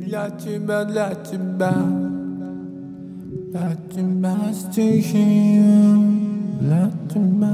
Для тебя стихи, для тебя.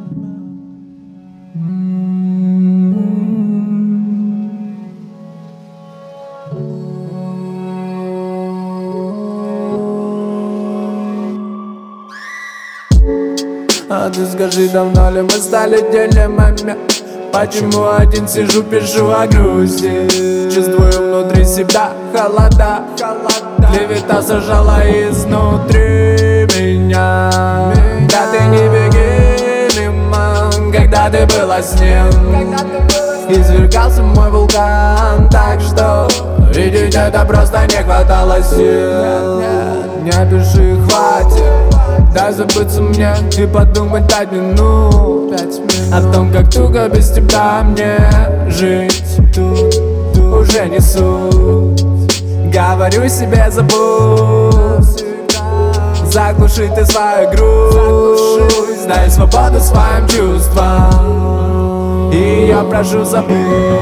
А ты скажи, давно ли мы стали делимыми? Почему один сижу, пишу о грусти? Чувствую внутри себя холода, клевета сажала изнутри меня. Да ты не беги мимо, когда ты была с ним. Извергался мой вулкан, так что видеть это просто не хватало сил. Не пиши, хватит, дай забыться мне и подумать 5 минут о том, как туго без тебя мне жить. Тут уже не суть. Говорю себе, забудь, заглуши ты свою грусть, дай свободу своим чувствам, и я прошу забыть.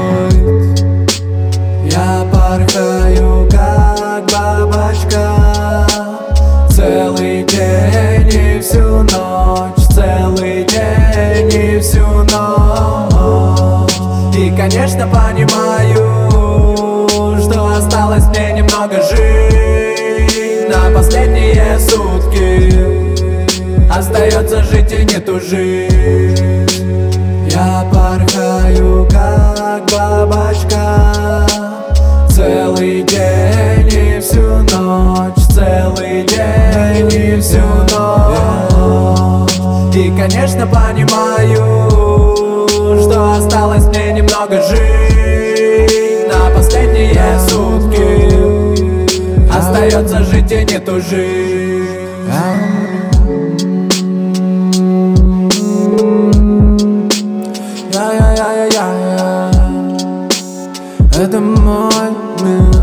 Я порхаю, как бабочка, целый день и всю ночь, целый день и всю ночь. И, конечно, понимаю, что осталось мне немного жить. На последние сутки остается жить и не тужить. Я порхаю, как бабочка, целый день и всю ночь, целый день и всю ночь. И, конечно, понимаю, что осталось мне немного жить. На последние сутки остается жить и не тужить. Это мой мир.